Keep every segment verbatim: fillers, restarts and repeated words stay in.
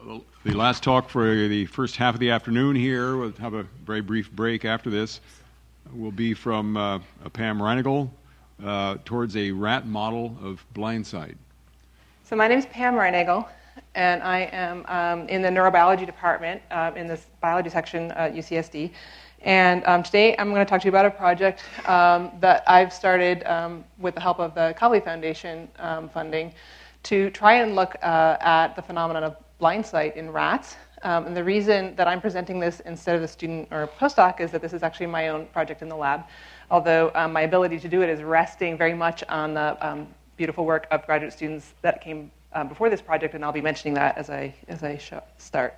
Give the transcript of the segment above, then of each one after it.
the last talk for the first half of the afternoon here, we'll have a very brief break after this, will be from uh, Pam Reinagle uh, towards a rat model of blind sight. So my name is Pam Reinagle, and I am um, in the neurobiology department uh, in this biology section at U C S D. And um, today I'm going to talk to you about a project um, that I've started um, with the help of the Kavli Foundation um, funding to try and look uh, at the phenomenon of blind sight in rats. Um, and the reason that I'm presenting this instead of the student or postdoc is that this is actually my own project in the lab, although um, my ability to do it is resting very much on the um, beautiful work of graduate students that came um, before this project, and I'll be mentioning that as I, as I show, start.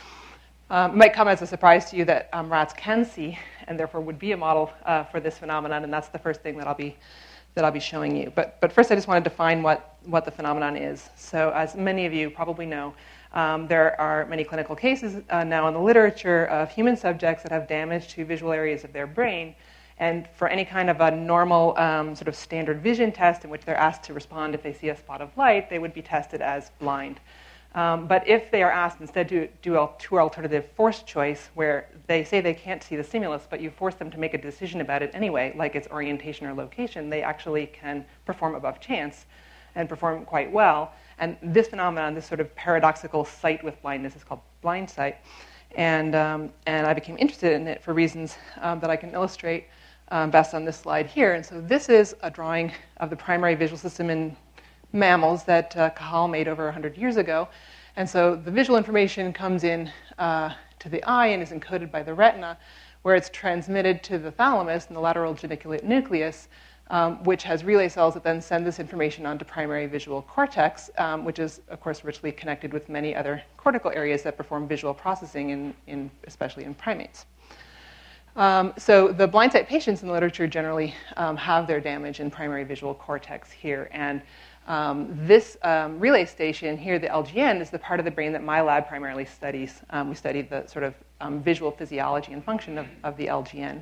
Um, it might come as a surprise to you that um, rats can see, and therefore would be a model uh, for this phenomenon, and that's the first thing that I'll be that I'll be showing you. But but first, I just want to define what what the phenomenon is. So, as many of you probably know, um, there are many clinical cases uh, now in the literature of human subjects that have damage to visual areas of their brain, and for any kind of a normal um, sort of standard vision test in which they're asked to respond if they see a spot of light, they would be tested as blind. Um, but if they are asked instead to do a two alternative forced choice where they say they can't see the stimulus, but you force them to make a decision about it anyway, like its orientation or location, they actually can perform above chance and perform quite well. And this phenomenon, this sort of paradoxical sight with blindness, is called blind sight. And, um, and I became interested in it for reasons um, that I can illustrate um, best on this slide here. And so this is a drawing of the primary visual system in mammals that uh, Cajal made over one hundred years ago. And so the visual information comes in uh, to the eye and is encoded by the retina, where it's transmitted to the thalamus and the lateral geniculate nucleus, um, which has relay cells that then send this information onto primary visual cortex, um, which is, of course, richly connected with many other cortical areas that perform visual processing, in, in, especially in primates. Um, so the blind sight patients in the literature generally um, have their damage in primary visual cortex here. And Um, this um, relay station here, the L G N, is the part of the brain that my lab primarily studies. Um, we study the sort of um, visual physiology and function of, of the L G N.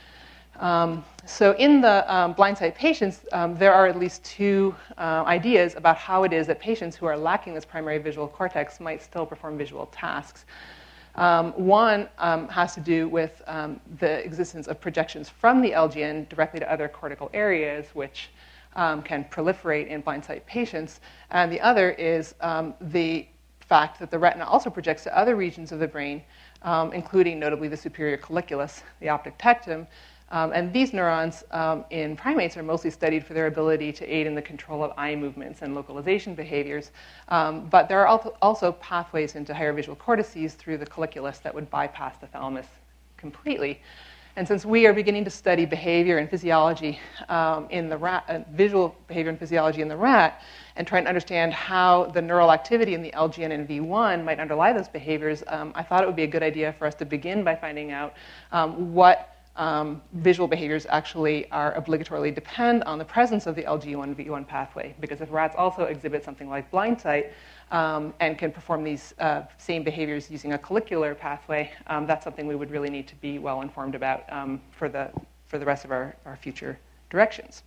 Um, so in the um, blind sight patients, um, there are at least two uh, ideas about how it is that patients who are lacking this primary visual cortex might still perform visual tasks. Um, one um, has to do with um, the existence of projections from the L G N directly to other cortical areas, which Um, can proliferate in blind sight patients. And the other is um, the fact that the retina also projects to other regions of the brain, um, including notably the superior colliculus, the optic tectum. Um, and these neurons um, in primates are mostly studied for their ability to aid in the control of eye movements and localization behaviors. Um, but there are also pathways into higher visual cortices through the colliculus that would bypass the thalamus completely. And since we are beginning to study behavior and physiology um, in the rat, uh, visual behavior and physiology in the rat, and trying to understand how the neural activity in the L G N and V one might underlie those behaviors, um, I thought it would be a good idea for us to begin by finding out um, what um, visual behaviors actually are obligatorily depend on the presence of the L G N V one pathway. Because if rats also exhibit something like blind sight, Um, and can perform these uh, same behaviors using a collicular pathway, um, that's something we would really need to be well informed about um, for the for the rest of our, our future directions.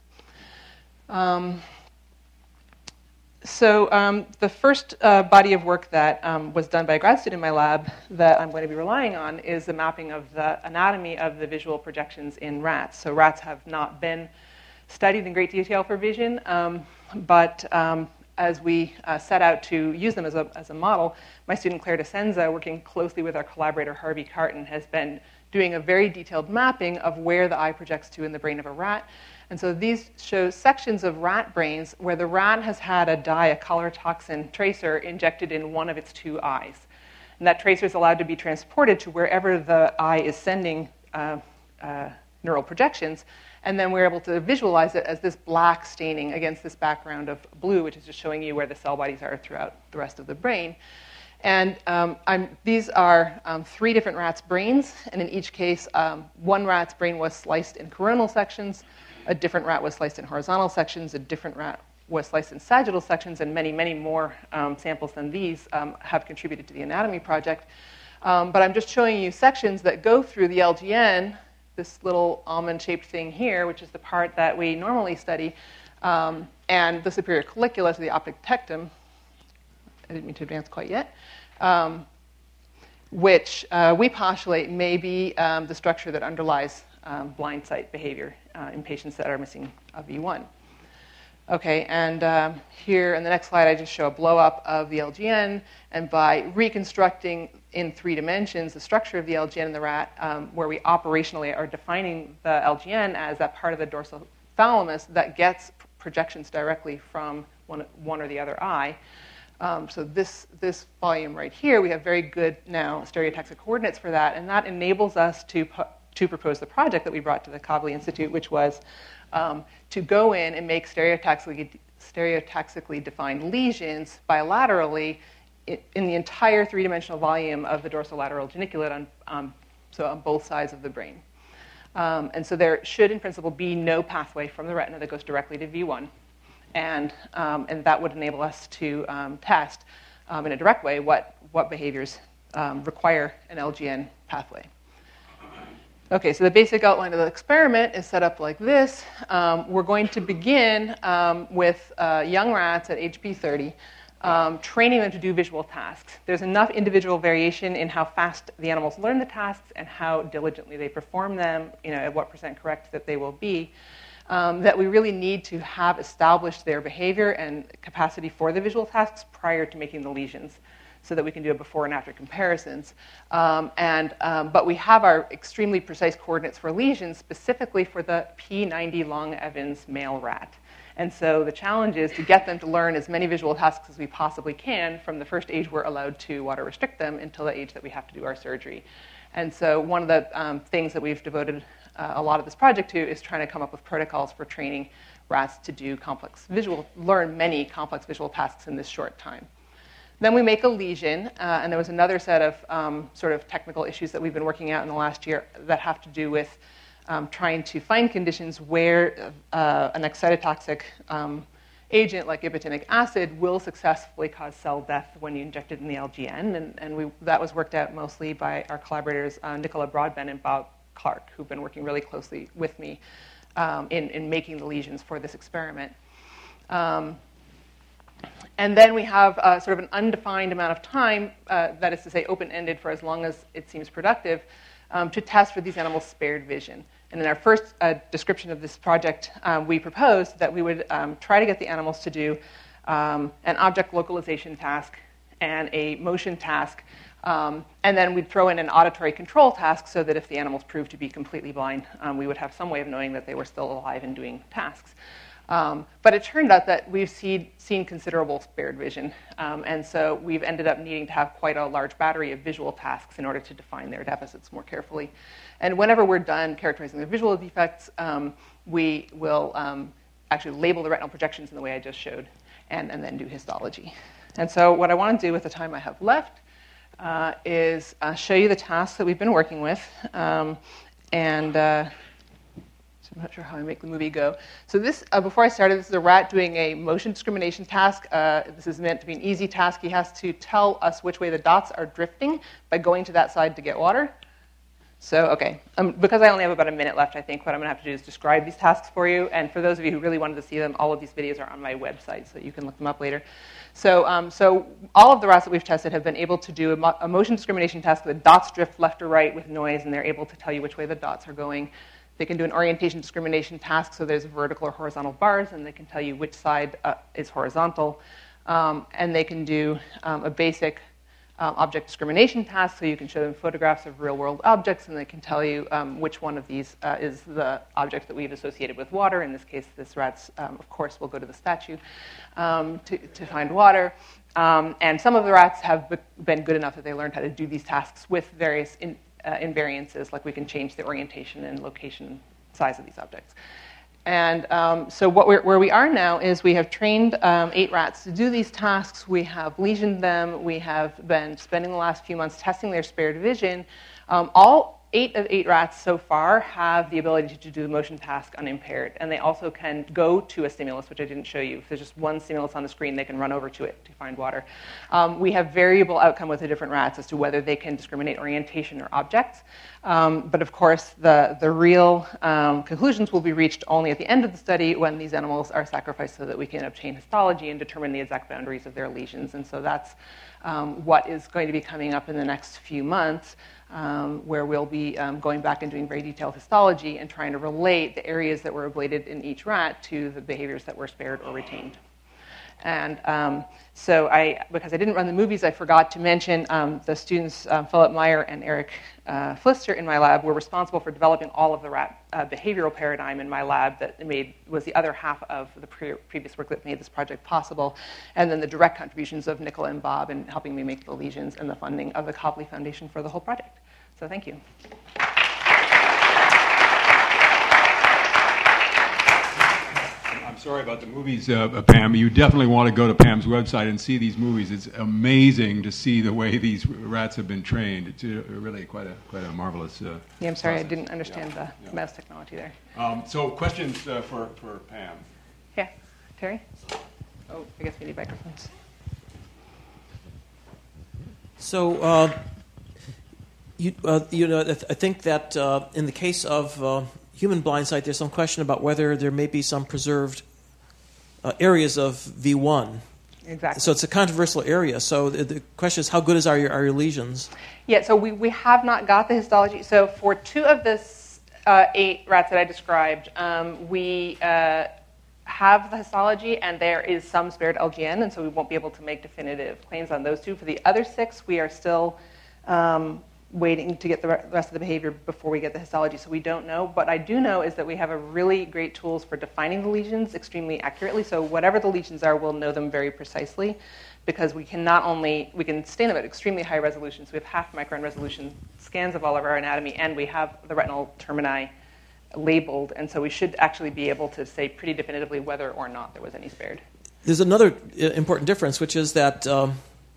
Um, so um, the first uh, body of work that um, was done by a grad student in my lab that I'm going to be relying on is the mapping of the anatomy of the visual projections in rats. So rats have not been studied in great detail for vision, um, but um, as we uh, set out to use them as a, as a model, my student Claire Desenza, working closely with our collaborator Harvey Carton, has been doing a very detailed mapping of where the eye projects to in the brain of a rat. And so these show sections of rat brains where the rat has had a dye, a color toxin tracer, injected in one of its two eyes. And that tracer is allowed to be transported to wherever the eye is sending uh, uh, neural projections. And then we're able to visualize it as this black staining against this background of blue, which is just showing you where the cell bodies are throughout the rest of the brain. And um, I'm, these are um, three different rats' brains, and in each case, um, one rat's brain was sliced in coronal sections, a different rat was sliced in horizontal sections, a different rat was sliced in sagittal sections, and many, many more um, samples than these um, have contributed to the anatomy project. Um, but I'm just showing you sections that go through the L G N, this little almond-shaped thing here, which is the part that we normally study, um, and the superior colliculus, or the optic tectum, I didn't mean to advance quite yet, um, which uh, we postulate may be um, the structure that underlies um, blind sight behavior uh, in patients that are missing a V one. Okay, and um, here in the next slide, I just show a blow-up of the L G N, and by reconstructing in three dimensions the structure of the L G N in the rat, um, where we operationally are defining the L G N as that part of the dorsal thalamus that gets projections directly from one, one or the other eye. Um, so this, this volume right here, we have very good now stereotaxic coordinates for that, and that enables us to, pu- to propose the project that we brought to the Kavli Institute, which was um, to go in and make stereotaxically, stereotaxically defined lesions bilaterally in, in the entire three-dimensional volume of the dorsolateral geniculate, on, um, so on both sides of the brain. Um, and so there should, in principle, be no pathway from the retina that goes directly to V one. And, um, and that would enable us to um, test um, in a direct way what, what behaviors um, require an L G N pathway. Okay, so the basic outline of the experiment is set up like this. Um, we're going to begin um, with uh, young rats at age P thirty, um, training them to do visual tasks. There's enough individual variation in how fast the animals learn the tasks and how diligently they perform them, you know, at what percent correct that they will be, um, that we really need to have established their behavior and capacity for the visual tasks prior to making the lesions, so that we can do a before and after comparisons. Um, and, um, but we have our extremely precise coordinates for lesions, specifically for the P ninety Long Evans male rat. And so the challenge is to get them to learn as many visual tasks as we possibly can from the first age we're allowed to water restrict them until the age that we have to do our surgery. And so one of the um, things that we've devoted uh, a lot of this project to is trying to come up with protocols for training rats to do complex visual, learn many complex visual tasks in this short time. Then we make a lesion, uh, and there was another set of um, sort of technical issues that we've been working out in the last year that have to do with um, trying to find conditions where uh, an excitotoxic um, agent like ibotenic acid will successfully cause cell death when you inject it in the L G N, and, and we, that was worked out mostly by our collaborators, uh, Nicola Broadbent and Bob Clark, who've been working really closely with me um, in, in making the lesions for this experiment. Um, And then we have uh, sort of an undefined amount of time, uh, that is to say open-ended for as long as it seems productive, um, to test for these animals' spared vision. And in our first uh, description of this project, um, we proposed that we would um, try to get the animals to do um, an object localization task and a motion task, um, and then we'd throw in an auditory control task so that if the animals proved to be completely blind, um, we would have some way of knowing that they were still alive and doing tasks. Um, but it turned out that we've see, seen considerable spared vision, um, and so we've ended up needing to have quite a large battery of visual tasks in order to define their deficits more carefully. And whenever we're done characterizing the visual defects, um, we will um, actually label the retinal projections in the way I just showed, and, and then do histology. And so what I want to do with the time I have left uh, is uh, show you the tasks that we've been working with, um, and uh, I'm not sure how I make the movie go. So this, uh, before I started, this is a rat doing a motion discrimination task. Uh, this is meant to be an easy task. He has to tell us which way the dots are drifting by going to that side to get water. So, okay, um, because I only have about a minute left, I think what I'm going to have to do is describe these tasks for you. And for those of you who really wanted to see them, all of these videos are on my website, so you can look them up later. So, um, so all of the rats that we've tested have been able to do a, mo- a motion discrimination task. The dots drift left or right with noise, and they're able to tell you which way the dots are going. They can do an orientation discrimination task, so there's vertical or horizontal bars, and they can tell you which side uh, is horizontal. Um, and they can do um, a basic um, object discrimination task, so you can show them photographs of real-world objects, and they can tell you um, which one of these uh, is the object that we've associated with water. In this case, this rat's, um, of course, will go to the statue um, to, to find water. Um, and some of the rats have be- been good enough that they learned how to do these tasks with various in, Uh, invariances, like we can change the orientation and location size of these objects. And um, so what we're, where we are now is we have trained um, eight rats to do these tasks. We have lesioned them. We have been spending the last few months testing their spared vision. Um, all eight of eight rats so far have the ability to do the motion task unimpaired, and they also can go to a stimulus, which I didn't show you. If there's just one stimulus on the screen, they can run over to it to find water. Um, we have variable outcome with the different rats as to whether they can discriminate orientation or objects. Um, but of course, the, the real um, conclusions will be reached only at the end of the study when these animals are sacrificed so that we can obtain histology and determine the exact boundaries of their lesions. And so that's um, what is going to be coming up in the next few months. Um, where we'll be um, going back and doing very detailed histology and trying to relate the areas that were ablated in each rat to the behaviors that were spared or retained. And um, so I, because I didn't run the movies, I forgot to mention um, the students, um, Philip Meyer and Eric uh, Flister in my lab, were responsible for developing all of the rat uh, behavioral paradigm in my lab that made, was the other half of the pre- previous work that made this project possible. And then the direct contributions of Nicola and Bob in helping me make the lesions and the funding of the Copley Foundation for the whole project. So thank you. I'm sorry about the movies, uh, Pam. You definitely want to go to Pam's website and see these movies. It's amazing to see the way these rats have been trained. It's uh, really quite a quite a marvelous. Uh, yeah, I'm sorry, process. I didn't understand yeah, the yeah. mouse technology there. Um, so, questions uh, for for Pam? Yeah, Terry. Oh, I guess we need microphones. So. Uh, You, uh, you know, I, th- I think that uh, in the case of uh, human blind sight, there's some question about whether there may be some preserved uh, areas of V one. Exactly. So it's a controversial area. So the, the question is, how good is are your, are your lesions? Yeah, so we, we have not got the histology. So for two of the uh, eight rats that I described, um, we uh, have the histology, and there is some spared L G N, and so we won't be able to make definitive claims on those two. For the other six, we are still Um, waiting to get the rest of the behavior before we get the histology, so we don't know. But I do know is that we have a really great tools for defining the lesions extremely accurately. So whatever the lesions are, we'll know them very precisely, because we can not only, we can stain them at extremely high resolution, so we have half micron resolution scans of all of our anatomy, and we have the retinal termini labeled, and so we should actually be able to say pretty definitively whether or not there was any spared. There's another important difference, which is that um,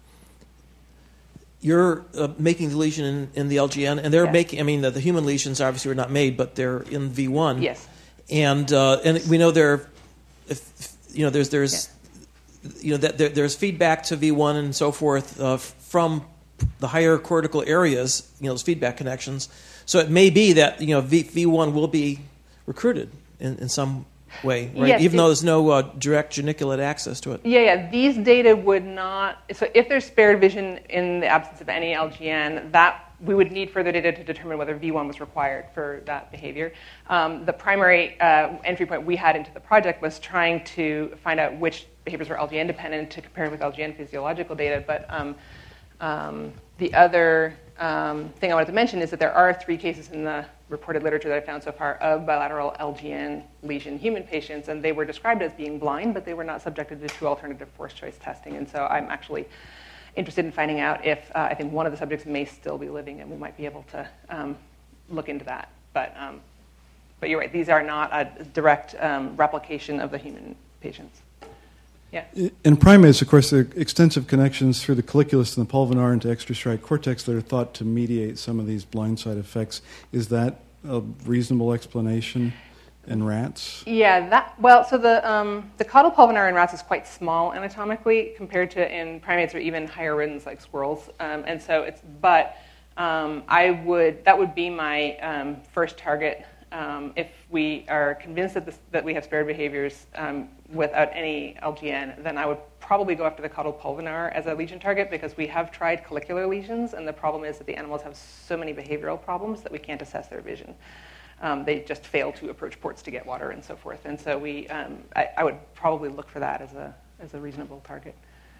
you're uh, making the lesion in, in the L G N, and they're yes. making, I mean, the, the human lesions obviously were not made, but they're in V one. Yes. And uh, and we know there, if, you know, there's, there's yes. you know, that there, there's feedback to V one and so forth uh, from the higher cortical areas, you know, those feedback connections. So it may be that, you know, v, V1 will be recruited in, in some way, right? Yes, Even it, though there's no uh, direct geniculate access to it. Yeah, yeah. These data would not. So if there's spared vision in the absence of any L G N, that we would need further data to determine whether V one was required for that behavior. Um, the primary uh, entry point we had into the project was trying to find out which behaviors were L G N dependent to compare with L G N physiological data. But um, um, the other um, thing I wanted to mention is that there are three cases in the reported literature that I found so far of bilateral L G N lesion human patients, and they were described as being blind, but they were not subjected to true alternative force choice testing. And so I'm actually interested in finding out if uh, I think one of the subjects may still be living, and we might be able to um, look into that. But um, but you're right; these are not a direct um, replication of the human patients. Yeah. In primates, of course, there are extensive connections through the colliculus and the pulvinar into extrastriate cortex that are thought to mediate some of these blind side effects. Is that a reasonable explanation in rats? Yeah, that well, so the um, the caudal pulvinar in rats is quite small anatomically compared to in primates or even higher rodents like squirrels, um, and so it's. But um, I would that would be my um, first target. Um, if we are convinced that, this, that we have spared behaviors um, without any L G N, then I would probably go after the caudal pulvinar as a lesion target, because we have tried collicular lesions, and the problem is that the animals have so many behavioral problems that we can't assess their vision. Um, they just fail to approach ports to get water and so forth. And so we, um, I, I would probably look for that as a as a reasonable target.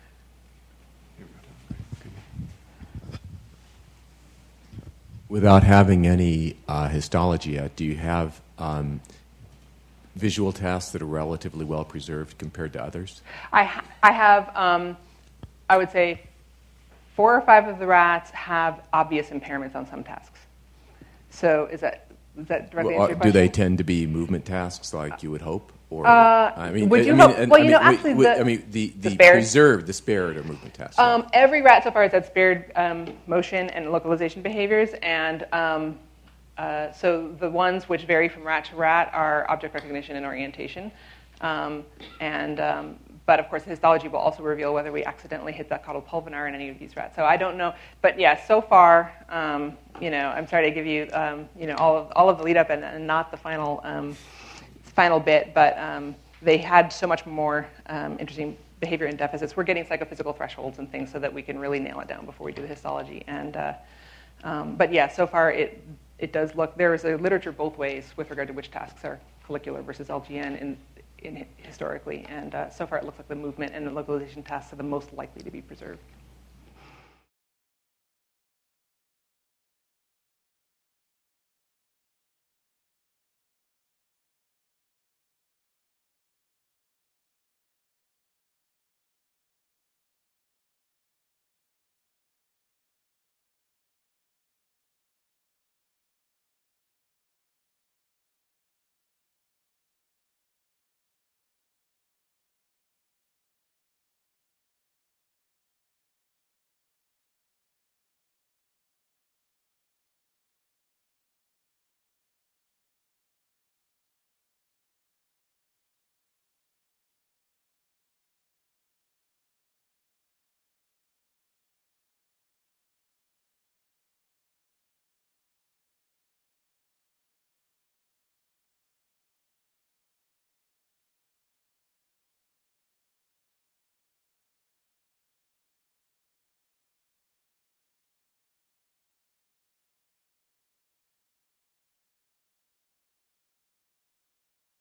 Without having any uh, histology yet, do you have um, visual tests that are relatively well preserved compared to others? I, ha- I have, um, I would say, four or five of the rats have obvious impairments on some tasks. So is that, is that directly Well, answer your do question? they tend to be movement tasks like you would hope? Or, Uh, I mean, would I, you I mean, hope- and- well, I you mean, know, actually we- we- the- I mean, the, the the spared- preserved, the spared are movement tests. Um, every rat so far has had spared um, motion and localization behaviors, and um, uh, so the ones which vary from rat to rat are object recognition and orientation. Um, and um, but of course, histology will also reveal whether we accidentally hit that caudal pulvinar in any of these rats. So I don't know, but yeah, so far, um, you know, I'm sorry to give you, um, you know, all of all of the lead up and, and not the final um, final bit, but um, they had so much more um, interesting behavior and deficits. We're getting psychophysical thresholds and things so that we can really nail it down before we do the histology. And uh, um, but yeah, so far it it does look, there is a literature both ways with regard to which tasks are follicular versus L G N in. In historically, and uh, so far it looks like the movement and the localization tasks are the most likely to be preserved.